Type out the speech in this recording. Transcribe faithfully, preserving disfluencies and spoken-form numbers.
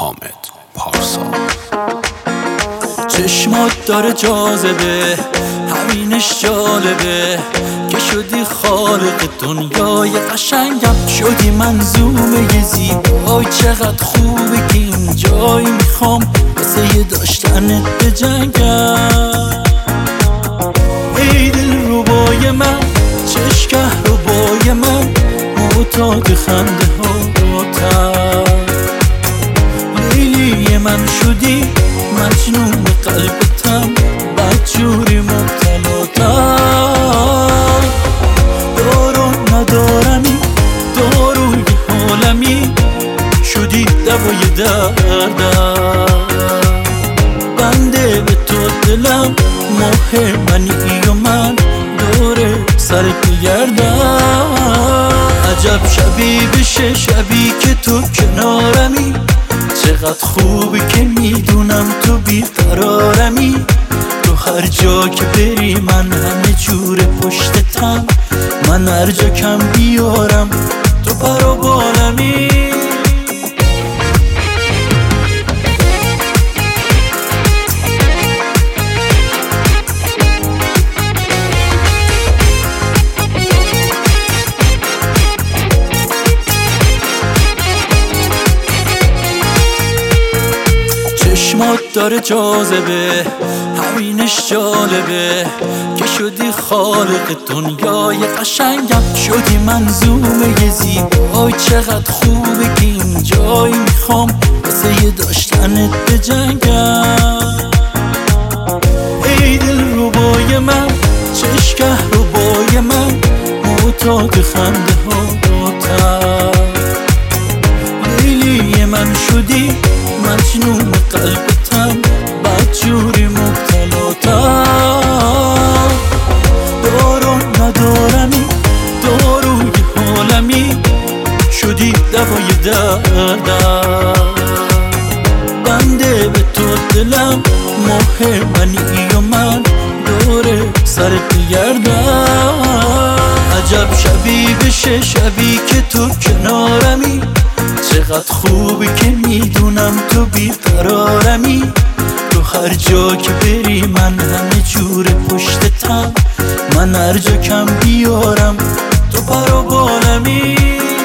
حامد پارسا. چشمات داره جاذبه، همینش جالبه که شدی خالق دنیای قشنگم، شدی منظومه زیبای. چقدر خوبه که این جایی میخوام واسه یه داشتنت بجنگم. ای دل ربای من، چشم ربای من، معتاد خنده هاتم. لیلی من شدی، مجنون قلبتم، بدجوری مبتلاتم. دارو ندارمی، داروی حالمی، شدی دوای دردم. بنده به تو دلم، ماه منی و من دوره سرت میگردم. عجب شبی بشه، شبی که تو کنارمی، چقدر خوبی که میدونم تو بیقرارمی. تو هر جا که بری من همه جور پشتتم، من هر جا کم بیارم تو پر و بالمی. چشمات داره جاذبه، همینش جالبه که شدی خالق دنیای قشنگم، شدی منظومه زیبای. چقدر خوبه که این جایی میخوام واسه یه داشتنت بجنگم. ای دل ربای من، چشم ربای من، معتاد خنده هاتم. لیلی من شدی، مجنون قلبتم، بدجوری مبتلاتم. دارو ندارمی، داروی حالمی، شدی دوای دردم. بنده به تو دلم، ماه منی و من دوره سرت میگردم. عجب شبی بشه، شبی که تو کنارمی، چقدر خوبی که میدونم تو بیقرارمی. تو هر جا که بری من همه جور پشتتم، من هر جا کم بیارم تو پر و بالمی.